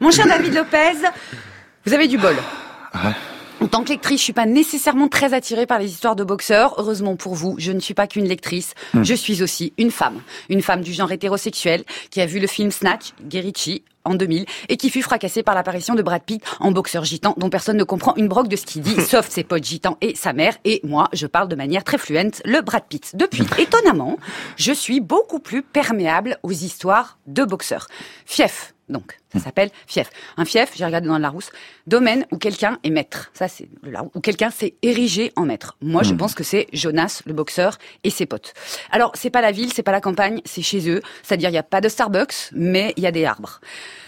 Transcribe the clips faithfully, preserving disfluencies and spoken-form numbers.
Mon cher David Lopez, vous avez du bol. Ouais. En tant que lectrice, je suis pas nécessairement très attirée par les histoires de boxeurs. Heureusement pour vous, je ne suis pas qu'une lectrice. Mmh. Je suis aussi une femme. Une femme du genre hétérosexuel qui a vu le film Snatch, Guy Ritchie, en deux mille, et qui fut fracassée par l'apparition de Brad Pitt en boxeur gitan dont personne ne comprend une broque de ce qu'il dit, sauf ses potes gitans et sa mère. Et moi, je parle de manière très fluente, le Brad Pitt. Depuis, étonnamment, je suis beaucoup plus perméable aux histoires de boxeurs. Fief. Donc, ça s'appelle fief. Un fief, j'ai regardé dans le Larousse, domaine où quelqu'un est maître. Ça, c'est le Larousse, où quelqu'un s'est érigé en maître. Moi, je pense que c'est Jonas, le boxeur, et ses potes. Alors, c'est pas la ville, c'est pas la campagne, c'est chez eux. C'est-à-dire, il y a pas de Starbucks, mais il y a des arbres.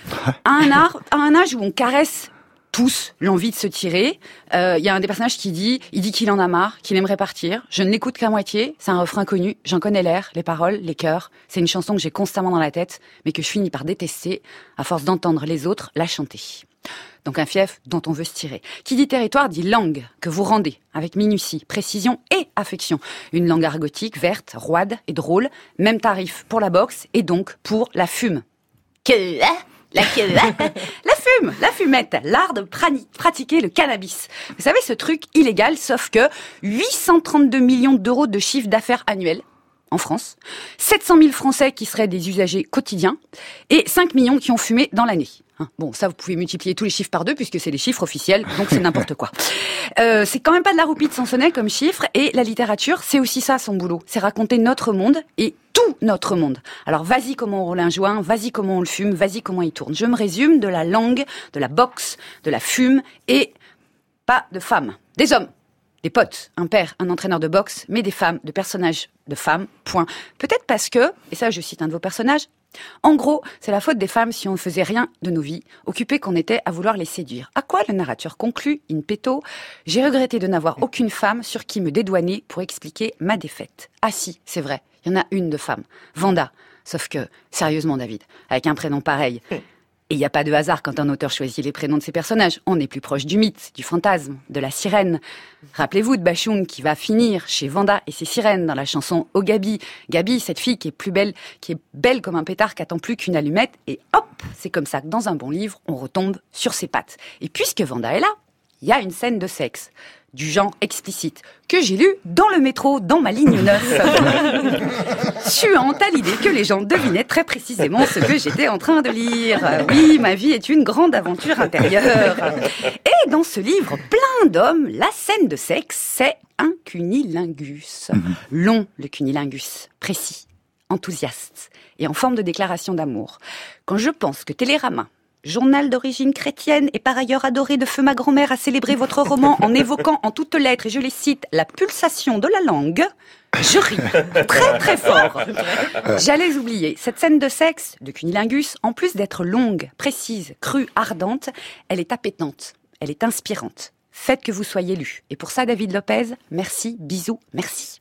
À un, arbre, à un âge où on caresse tous l'envie de se tirer, il euh, y a un des personnages qui dit, il dit qu'il en a marre, qu'il aimerait partir. Je ne l'écoute qu'à moitié, c'est un refrain connu, j'en connais l'air, les paroles, les chœurs. C'est une chanson que j'ai constamment dans la tête, mais que je finis par détester à force d'entendre les autres la chanter. Donc un fief dont on veut se tirer. Qui dit territoire dit langue, que vous rendez, avec minutie, précision et affection. Une langue argotique, verte, roide et drôle, même tarif pour la boxe et donc pour la fume. Que... La, la fume, la fumette, l'art de prani- pratiquer le cannabis. Vous savez, ce truc illégal, sauf que huit cent trente-deux millions d'euros de chiffre d'affaires annuel en France, sept cent mille Français qui seraient des usagers quotidiens et cinq millions qui ont fumé dans l'année. Bon, ça, vous pouvez multiplier tous les chiffres par deux puisque c'est les chiffres officiels, donc c'est n'importe quoi. Euh, c'est quand même pas de la roupie de Sansonnet comme chiffre, et la littérature, c'est aussi ça son boulot. C'est raconter notre monde et tout notre monde. Alors vas-y comment on roule un joint, vas-y comment on le fume, vas-y comment il tourne. Je me résume de la langue, de la boxe, de la fume et pas de femmes, des hommes. Des potes, un père, un entraîneur de boxe, mais des femmes, de personnages de femmes, point. Peut-être parce que, et ça je cite un de vos personnages, en gros, c'est la faute des femmes si on ne faisait rien de nos vies, occupées qu'on était à vouloir les séduire. À quoi le narrateur conclut, in petto, j'ai regretté de n'avoir aucune femme sur qui me dédouaner pour expliquer ma défaite. Ah si, c'est vrai, il y en a une de femme, Vanda. Sauf que, sérieusement David, avec un prénom pareil... Et il n'y a pas de hasard quand un auteur choisit les prénoms de ses personnages. On est plus proche du mythe, du fantasme, de la sirène. Rappelez-vous de Bachung qui va finir chez Vanda et ses sirènes dans la chanson Oh Gabi. Gabi, cette fille qui est plus belle, qui est belle comme un pétard, qui attend plus qu'une allumette. Et hop, c'est comme ça que dans un bon livre, on retombe sur ses pattes. Et puisque Vanda est là, il y a une scène de sexe, du genre explicite, que j'ai lu dans le métro, dans ma ligne neuf. Suante à l'idée que les gens devinaient très précisément ce que j'étais en train de lire. Oui, ma vie est une grande aventure intérieure. Et dans ce livre plein d'hommes, la scène de sexe, c'est un cunilingus. Long, le cunilingus, précis, enthousiaste et en forme de déclaration d'amour. Quand je pense que Télérama, journal d'origine chrétienne et par ailleurs adoré de feu ma grand-mère, a célébré votre roman en évoquant en toutes lettres, et je les cite, la pulsation de la langue, je ris très très fort. J'allais oublier, cette scène de sexe de cunilingus, en plus d'être longue, précise, crue, ardente, elle est appétante, elle est inspirante. Faites que vous soyez lu. Et pour ça, David Lopez, merci, bisous, merci.